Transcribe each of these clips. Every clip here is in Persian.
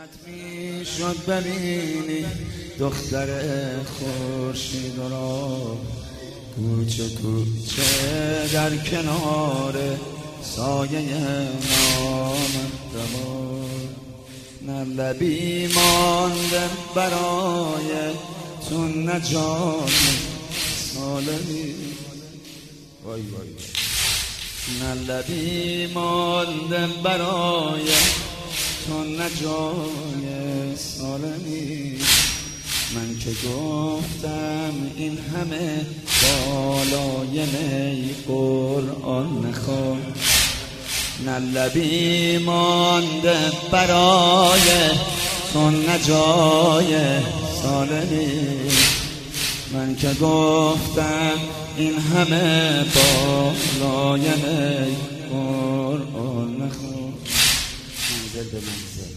میشد ببینی دختر خورشید را کوچه کوچه در کنار سایه نامحرم، نه لبی مانده برای تو نه جان سالمی، وای وای، نه لبی مانده برای تو نه جای سالمی. من که گفتم این همه بالای می قرآن نخوان، نه لبی مانده برای تو نه جای سالمی. من که گفتم این همه بالای می قرآن نخوان. منزل به منزل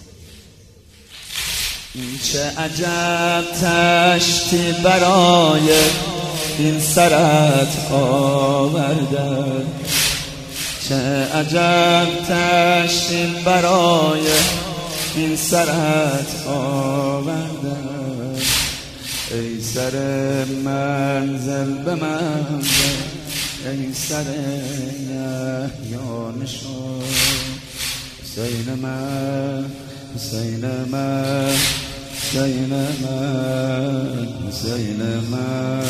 این چه عجب تشتی برای این سرت آورده، چه عجب تشتی برای این سرت آورده. ای سر منزل به منزل، ای سر یحیی نشان، حسین من، حسین من، حسین من، حسین من.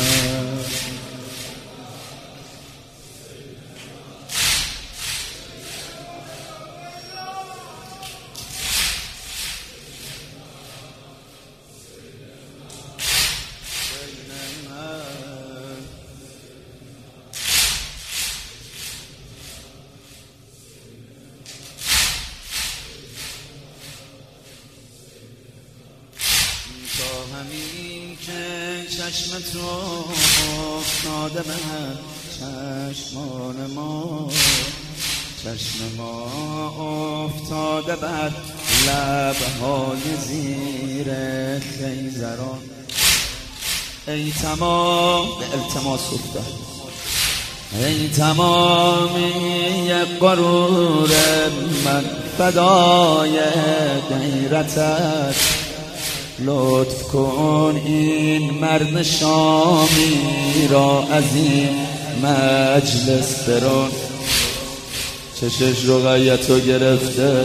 تا همین که چشم تو افتاده من چشمان ما، چشم ما افتاده بر لبهای زیر خیزران. ای تمام به التماس افتاد، ای تمامی غرور من فدای غیرتت، لطف کن این مرد شامی را از این مجلس بران. چشش رقیتو گرفته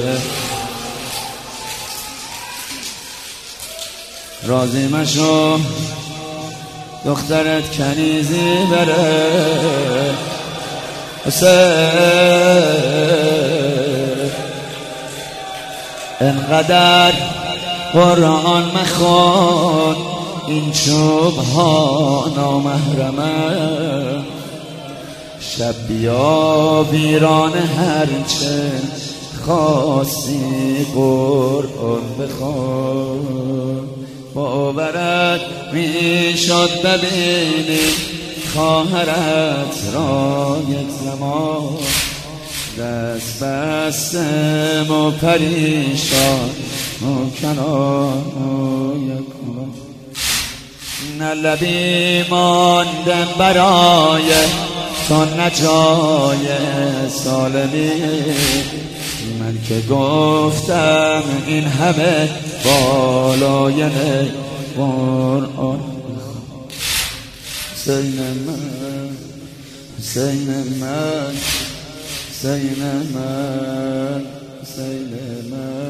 راضی مشو دخترت کنیزی بره. حسین انقدر قرآن مخوان، این شبها نامحرمه. شب بیا ویران هرچه خواستی قرآن بخوان. باورت میشد ببینی خواهرت را یک زمان، دست بستم و پریشان و کنار یکان. نه لبی مانده برای تو نه جای سالمی. من که گفتم این همه بالای قرآن. حسین من، حسین من، حسین من، حسین من.